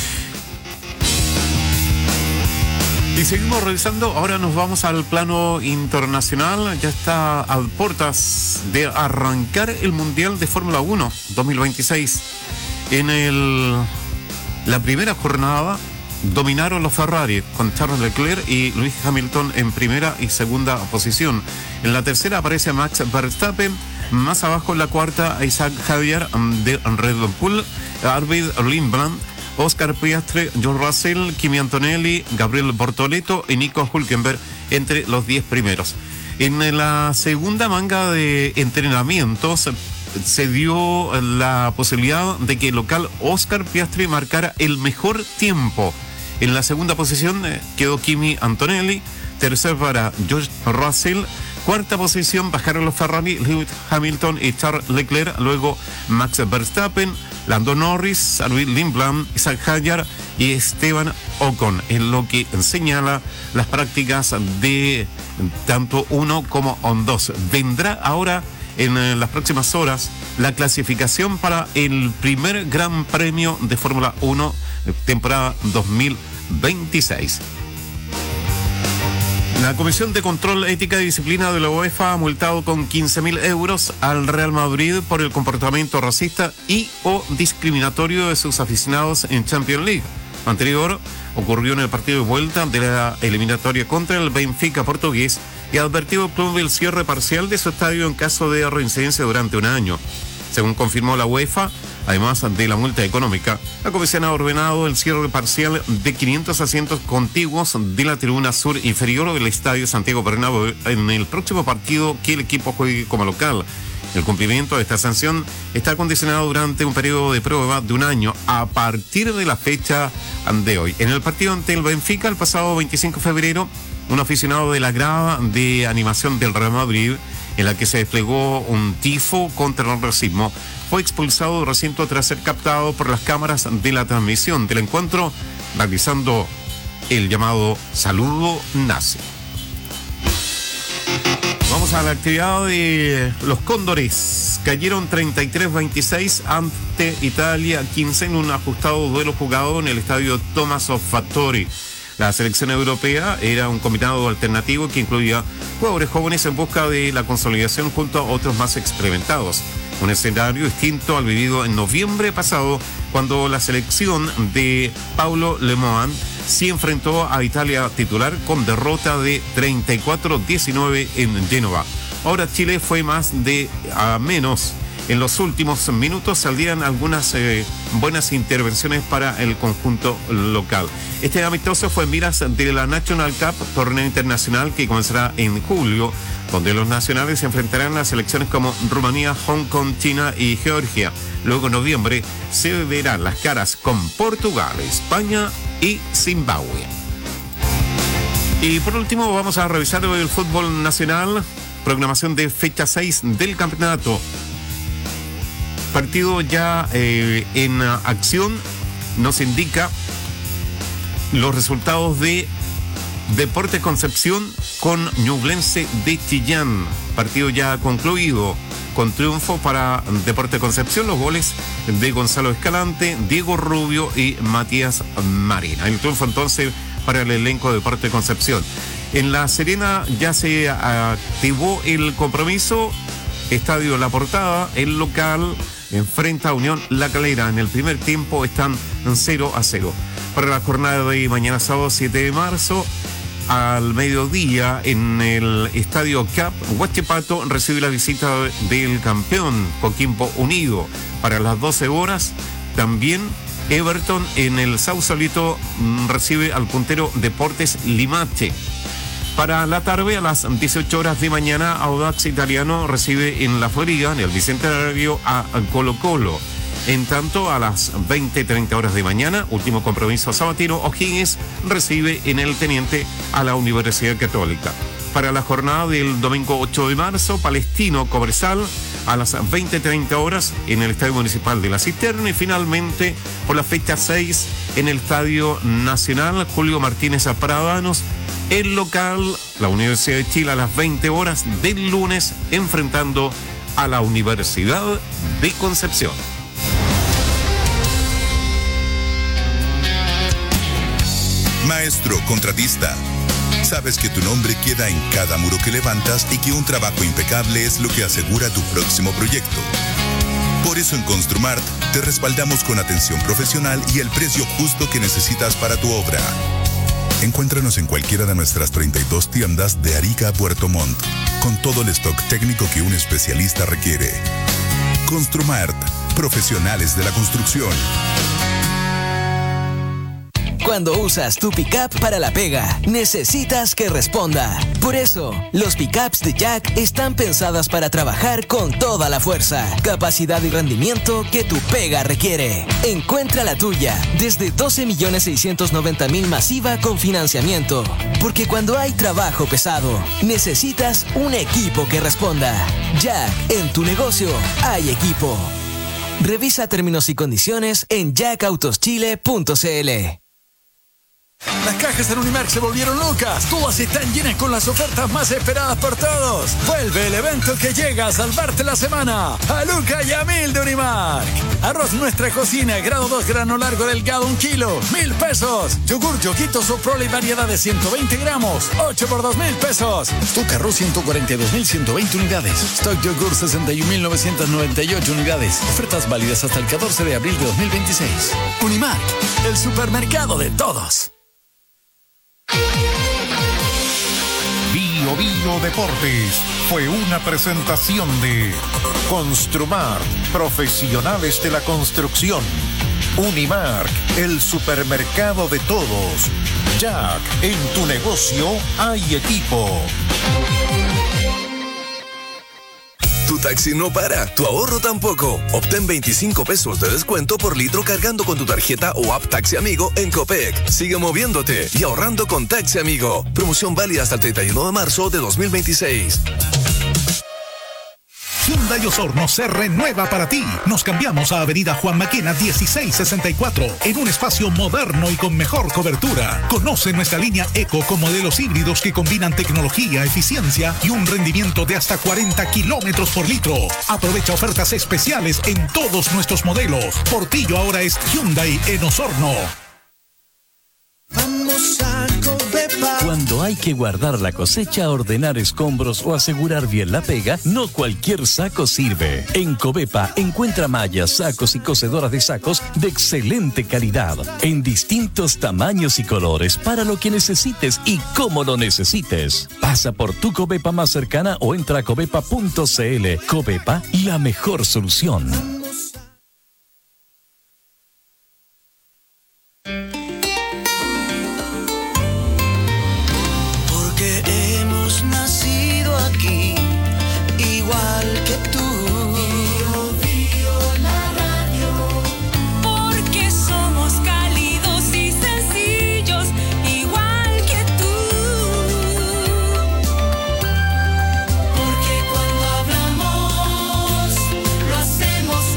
Y seguimos revisando, ahora nos vamos al plano internacional. Ya está a puertas de arrancar el Mundial de Fórmula uno dos mil veintiséis. En el... La primera jornada dominaron los Ferrari con Charles Leclerc y Lewis Hamilton en primera y segunda posición. En la tercera aparece Max Verstappen, más abajo en la cuarta Isaac Javier de Red Bull, Arvid Lindblad, Oscar Piastri, George Russell, Kimi Antonelli, Gabriel Bortoleto y Nico Hülkenberg entre los diez primeros. En la segunda manga de entrenamientos se dio la posibilidad de que el local Oscar Piastri marcara el mejor tiempo. En la segunda posición quedó Kimi Antonelli, tercer para George Russell, Cuarta posición bajaron los Ferrari, Lewis Hamilton y Charles Leclerc, luego Max Verstappen, Lando Norris, Louis Lindblom, Isaac Hadjar y Esteban Ocon, en lo que señala las prácticas de tanto uno como dos. Vendrá ahora en las próximas horas la clasificación para el primer Gran Premio de Fórmula uno temporada dos mil veintiséis. La Comisión de Control, Ética y Disciplina de la UEFA ha multado con quince mil euros al Real Madrid por el comportamiento racista y o discriminatorio de sus aficionados en Champions League. Lo anterior ocurrió en el partido de vuelta de la eliminatoria contra el Benfica portugués y ha advertido el club del cierre parcial de su estadio en caso de reincidencia durante un año. Según confirmó la UEFA, además de la multa económica, la comisión ha ordenado el cierre parcial de quinientos asientos contiguos de la tribuna sur inferior del estadio Santiago Bernabéu en el próximo partido que el equipo juegue como local. El cumplimiento de esta sanción está condicionado durante un periodo de prueba de un año a partir de la fecha de hoy. En el partido ante el Benfica, el pasado veinticinco de febrero, un aficionado de la grada de animación del Real Madrid, en la que se desplegó un tifo contra el racismo, fue expulsado del recinto tras ser captado por las cámaras de la transmisión del encuentro, realizando el llamado saludo nazi. Vamos a la actividad de los Cóndores. Cayeron treinta y tres a veintiséis ante Italia quince en un ajustado duelo jugado en el estadio Tommaso Fattori. La selección europea era un combinado alternativo que incluía jugadores jóvenes en busca de la consolidación junto a otros más experimentados. Un escenario distinto al vivido en noviembre pasado, cuando la selección de Paulo Lemoine se enfrentó a Italia titular con derrota de treinta y cuatro a diecinueve en Génova. Ahora Chile fue más de a menos. En los últimos minutos saldrían algunas eh, buenas intervenciones para el conjunto local. Este amistoso fue en miras de la National Cup, torneo internacional que comenzará en julio, donde los nacionales se enfrentarán a selecciones como Rumanía, Hong Kong, China y Georgia. Luego en noviembre se verán las caras con Portugal, España y Zimbabue. Y por último vamos a revisar el fútbol nacional, programación de fecha seis del campeonato. Partido ya eh, en acción, nos indica los resultados de Deportes Concepción con Ñublense de Chillán. Partido ya concluido con triunfo para Deportes Concepción. Los goles de Gonzalo Escalante, Diego Rubio y Matías Marina. El triunfo entonces para el elenco de Deportes Concepción. En La Serena ya se activó el compromiso. Estadio La Portada, el local enfrenta a Unión La Calera. En el primer tiempo están cero a cero. Para la jornada de mañana sábado siete de marzo, al mediodía, en el Estadio Cap, Huachipato recibe la visita del campeón Coquimbo Unido. Para las doce horas, también Everton en el Sausalito recibe al puntero Deportes Limache. Para la tarde, a las dieciocho horas de mañana, Audax Italiano recibe en La Florida, en el Bicentenario, a Colo Colo. En tanto, a las veinte treinta horas de mañana, último compromiso sabatino, O'Higgins recibe en el Teniente a la Universidad Católica. Para la jornada del domingo ocho de marzo, Palestino Cobresal a las veinte treinta horas en el Estadio Municipal de La Cisterna. Y finalmente, por la fecha seis, en el Estadio Nacional, Julio Martínez Pradanos. El local, la Universidad de Chile, a las veinte horas del lunes, enfrentando a la Universidad de Concepción. Maestro contratista, sabes que tu nombre queda en cada muro que levantas y que un trabajo impecable es lo que asegura tu próximo proyecto. Por eso en Construmart te respaldamos con atención profesional y el precio justo que necesitas para tu obra. Encuéntranos en cualquiera de nuestras treinta y dos tiendas de Arica a Puerto Montt, con todo el stock técnico que un especialista requiere. Construmart, profesionales de la construcción. Cuando usas tu pickup para la pega, necesitas que responda. Por eso, los pickups de Jack están pensadas para trabajar con toda la fuerza, capacidad y rendimiento que tu pega requiere. Encuentra la tuya desde doce millones seiscientos noventa mil masiva con financiamiento. Porque cuando hay trabajo pesado, necesitas un equipo que responda. Jack, en tu negocio hay equipo. Revisa términos y condiciones en jack autos chile punto c l. Las cajas en Unimark se volvieron locas. Todas están llenas con las ofertas más esperadas por todos. Vuelve el evento que llega a salvarte la semana. A Luca y a Mil de Unimark. Arroz Nuestra Cocina, grado dos, grano largo delgado, un kilo, mil pesos. Yogur Yoguito Soprole y variedad de ciento veinte gramos, ocho por dos mil pesos. Stock arroz ciento cuarenta y dos mil ciento veinte unidades. Stock yogur sesenta y un mil novecientos noventa y ocho unidades. Ofertas válidas hasta el catorce de abril de dos mil veintiséis. Unimark, el supermercado de todos. Bio Bio Deportes fue una presentación de Construmar, profesionales de la construcción. Unimark, el supermercado de todos. Jack, en tu negocio hay equipo. Tu taxi no para, tu ahorro tampoco. Obtén veinticinco pesos de descuento por litro cargando con tu tarjeta o app Taxi Amigo en Copec. Sigue moviéndote y ahorrando con Taxi Amigo. Promoción válida hasta el treinta y uno de marzo de dos mil veintiséis. Hyundai Osorno se renueva para ti. Nos cambiamos a Avenida Juan Maquena dieciséis sesenta y cuatro en un espacio moderno y con mejor cobertura. Conoce nuestra línea Eco con modelos híbridos que combinan tecnología, eficiencia y un rendimiento de hasta cuarenta kilómetros por litro. Aprovecha ofertas especiales en todos nuestros modelos. Portillo ahora es Hyundai en Osorno. Vamos a Covepa. Cuando hay que guardar la cosecha, ordenar escombros o asegurar bien la pega, no cualquier saco sirve. En Covepa encuentra mallas, sacos y cosedoras de sacos de excelente calidad, en distintos tamaños y colores, para lo que necesites y como lo necesites. Pasa por tu Covepa más cercana o entra a covepa punto c l. Covepa, la mejor solución. Hacemos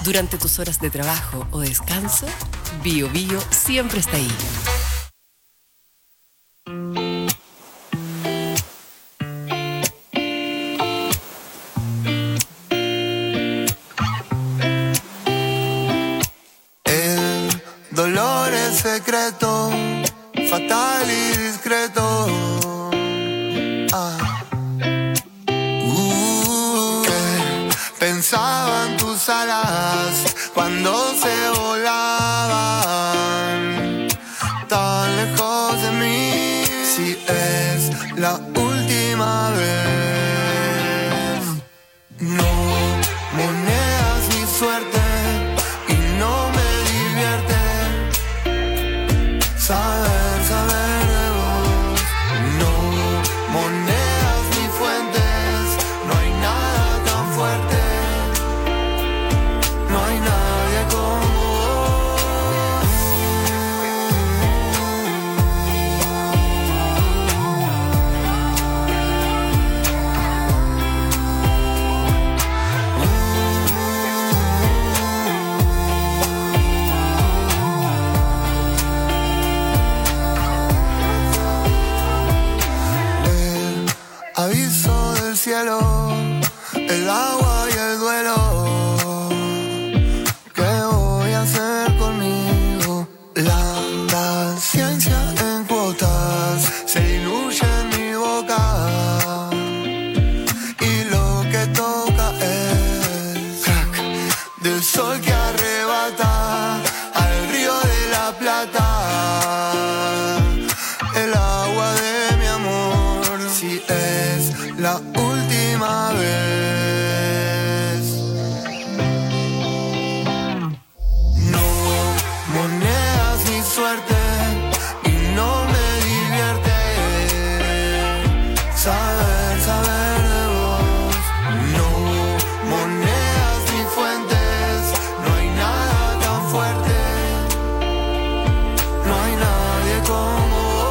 Durante tus horas de trabajo o descanso, Bio Bio siempre está ahí. El dolor es secreto, fatal y discreto. Ah. Uh, que pensaban tus alas cuando se volaban tan lejos de mí. Si es la última vez, no monedas ni suerte y no me divierte saber, saber de vos. No monedas ni fuentes, no hay nada tan fuerte, no hay nadie como aviso del cielo, el agua y el duelo. ¿Qué voy a hacer conmigo? La paciencia en cuotas se diluye en mi boca y lo que toca es crack del sol que arrebata al río de la Plata. El agua de mi amor, si es la última vez. No monedas ni suerte y no me divierte saber, saber de vos. No monedas ni fuentes, no hay nada tan fuerte, no hay nadie como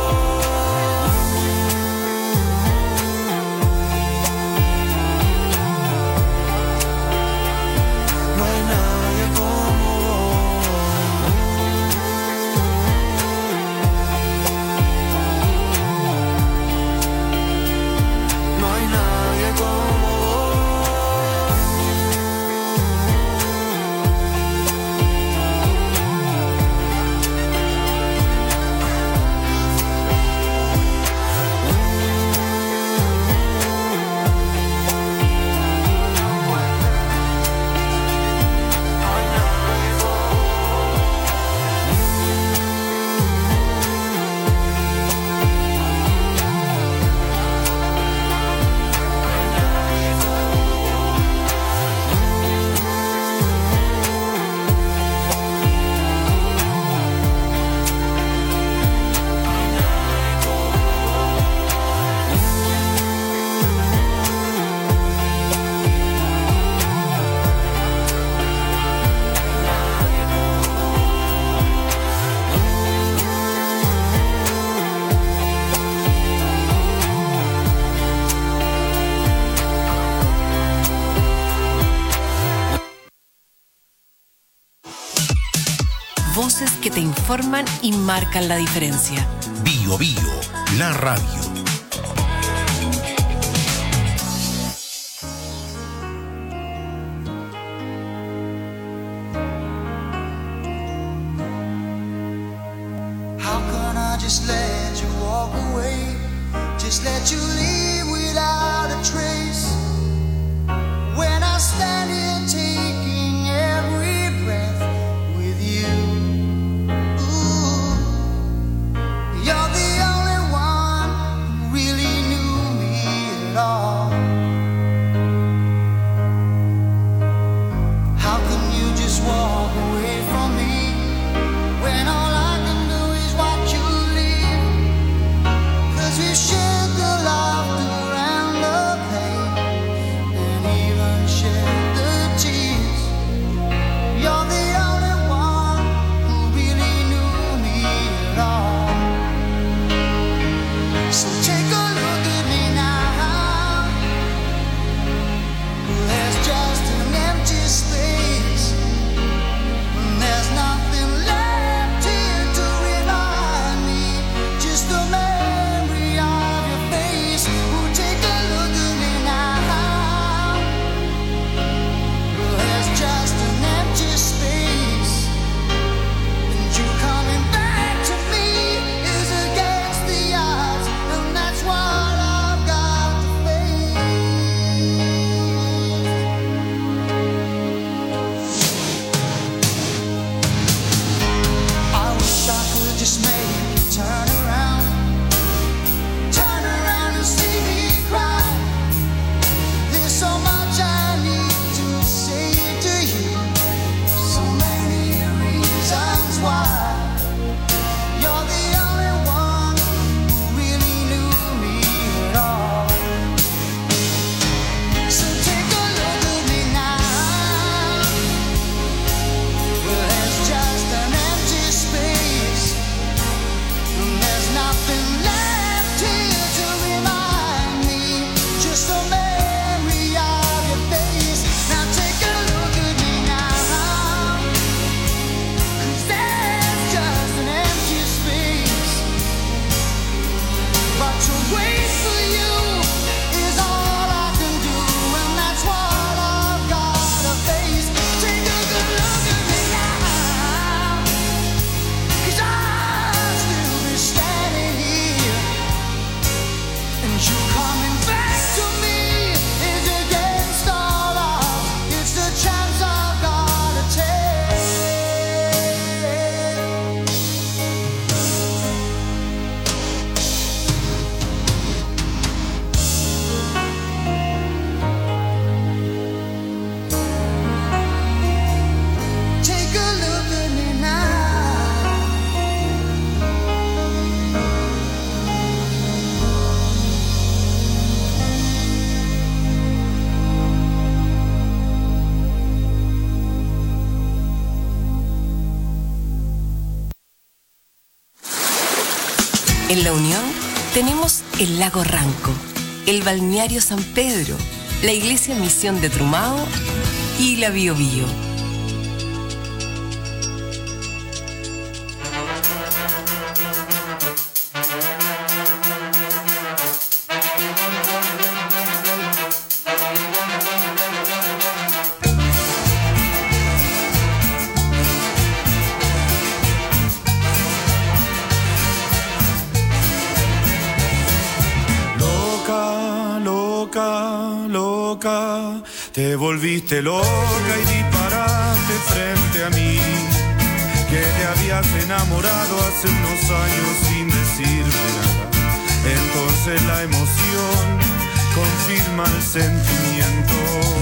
Voces que te informan y marcan la diferencia. Bio Bio, la radio. How can I just let you walk away? Just let you leave without a trace. When I stand here taking every breath with you. Ooh, you're the only one who really knew me at all. How can you just walk away from me when all I can do is watch you leave? 'Cause we shared the laughter and the pain. En La Unión tenemos el lago Ranco, el balneario San Pedro, la iglesia Misión de Trumao y la Bio Bio. Te volviste loca y disparaste frente a mí, que te habías enamorado hace unos años sin decirme nada. Entonces la emoción confirma el sentimiento.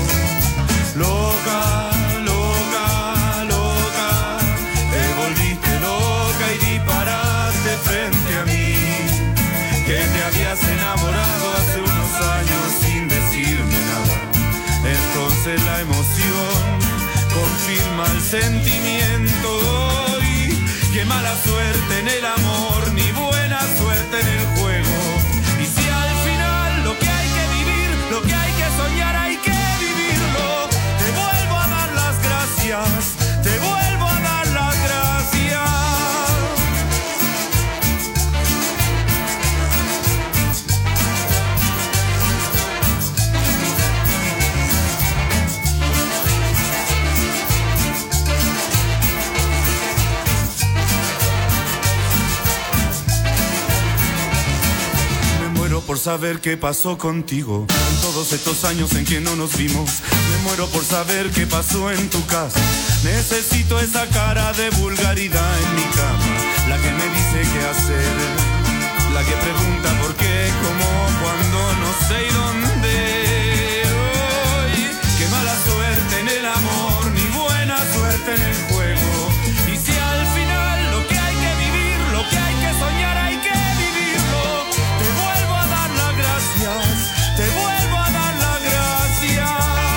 Loca, loca, loca, te volviste loca y disparaste frente a mí, que te habías enamorado hace unos años sin decirme nada. Entonces la emoción confirma el sentimiento. Y qué mala suerte en el amor, ni buena suerte en el juego. Y si al final lo que hay que vivir, lo que hay que soñar, hay que vivirlo. Te vuelvo a dar las gracias, te vuelvo a dar las gracias. Por saber qué pasó contigo en todos estos años en que no nos vimos. Me muero por saber qué pasó en tu casa. Necesito esa cara de vulgaridad en mi cama, la que me dice qué hacer, la que pregunta por qué, cómo, cuándo, no sé y dónde. Hoy, qué mala suerte en el amor, ni buena suerte en el juego. Y si al final lo que hay que vivir, lo que hay que soñar, hay que vivirlo. Te vuelvo a dar las gracias, te vuelvo a dar las gracias.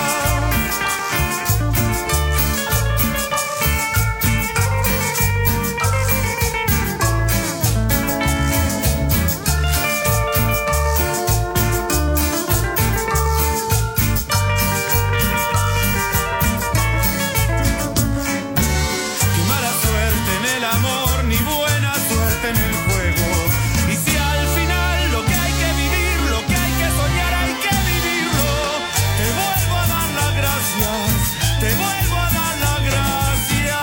Qué mala suerte en el amor, ni buena suerte en el juego. Y si al final lo que hay que vivir, lo que hay que soñar, hay que vivirlo. Te vuelvo a dar las gracias, te vuelvo a dar las gracias.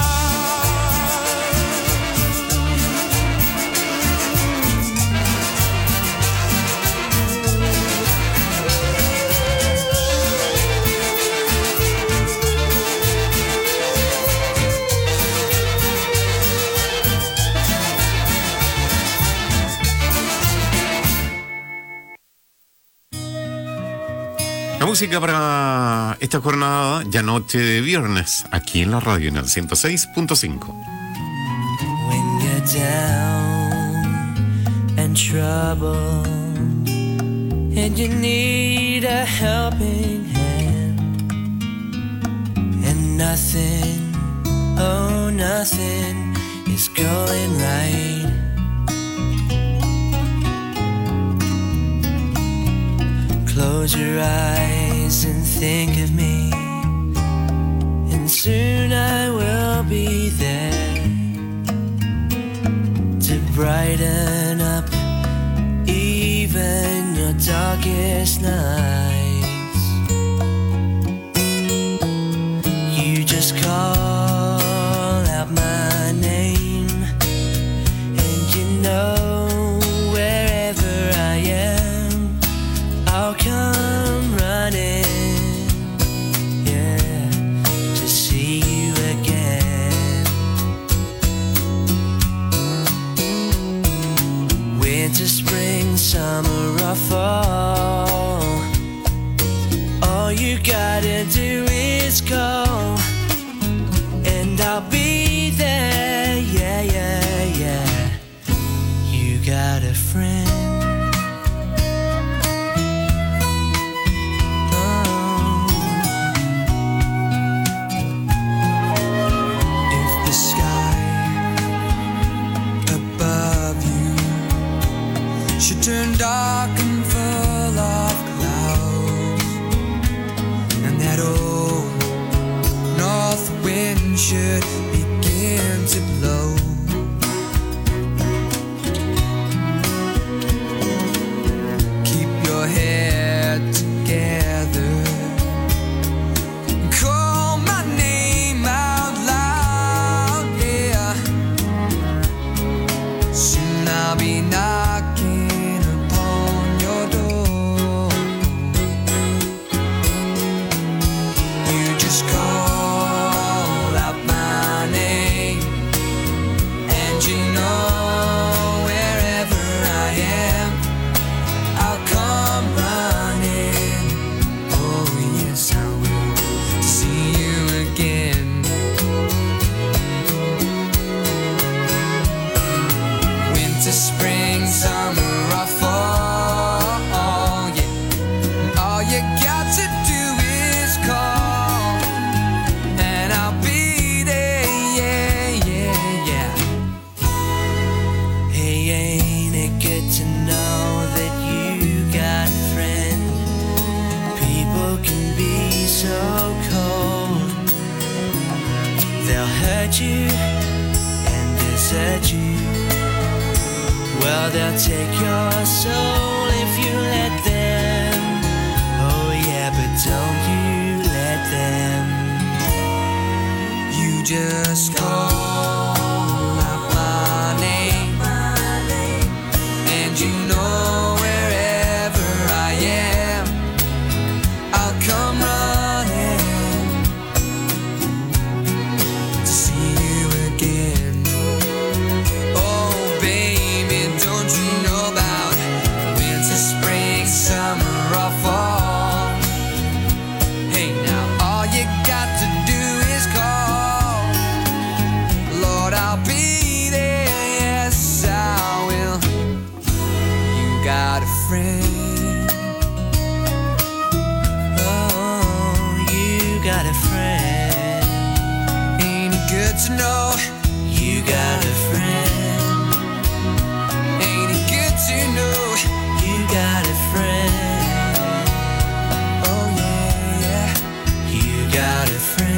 La música para esta jornada, ya noche de viernes, aquí en la radio, en el ciento seis punto cinco. When you're down and trouble and you need a helping hand and nothing, oh nothing is going right. Close your eyes and think of me, and soon I will be there to brighten up even your darkest nights. You just call out my name, and you know wherever I am, I'll come running, yeah, to see you again. Winter, spring, summer or fall, all you gotta do is call, and I'll be there, yeah, yeah, yeah. You got a friend. should turn dark and full of clouds, and that old north wind should begin to blow. Keep your head together, call my name out loud, yeah. Soon I'll be knocking upon your door. You just call out my name, and you know wherever I am, I'll come running. Oh yes, I will, to see you again. Winter, spring, summer, or fall, yeah. All you got to do is call, and I'll be there, yeah, yeah, yeah. Hey, ain't it good to know that you got a friend? People can be so cold. They'll hurt you and desert you. Well, they'll take your soul if you let them. Oh yeah, but don't you let them. You just call out my name, and you know wherever I am, I'll come running to see you again. Oh baby, don't you know about winter, spring, summer, or fall? Hey now, all you got to do is call. Lord, I'll be there, yes I will. You got a friend. Oh, you got a friend. Ain't it good to know You got a friend. Ain't it good to know You got a friend. Oh yeah, yeah. You got a friend.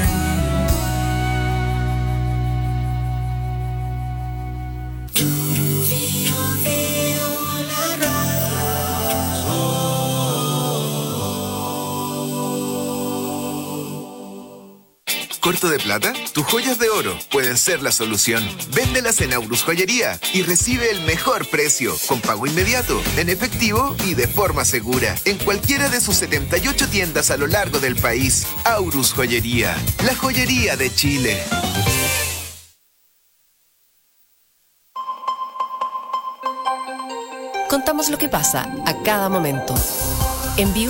¿Corto de plata? Tus joyas de oro pueden ser la solución. Véndelas en Aurus Joyería y recibe el mejor precio, con pago inmediato, en efectivo y de forma segura, en cualquiera de sus setenta y ocho tiendas a lo largo del país. Aurus Joyería, la joyería de Chile. Contamos lo que pasa a cada momento. En vivo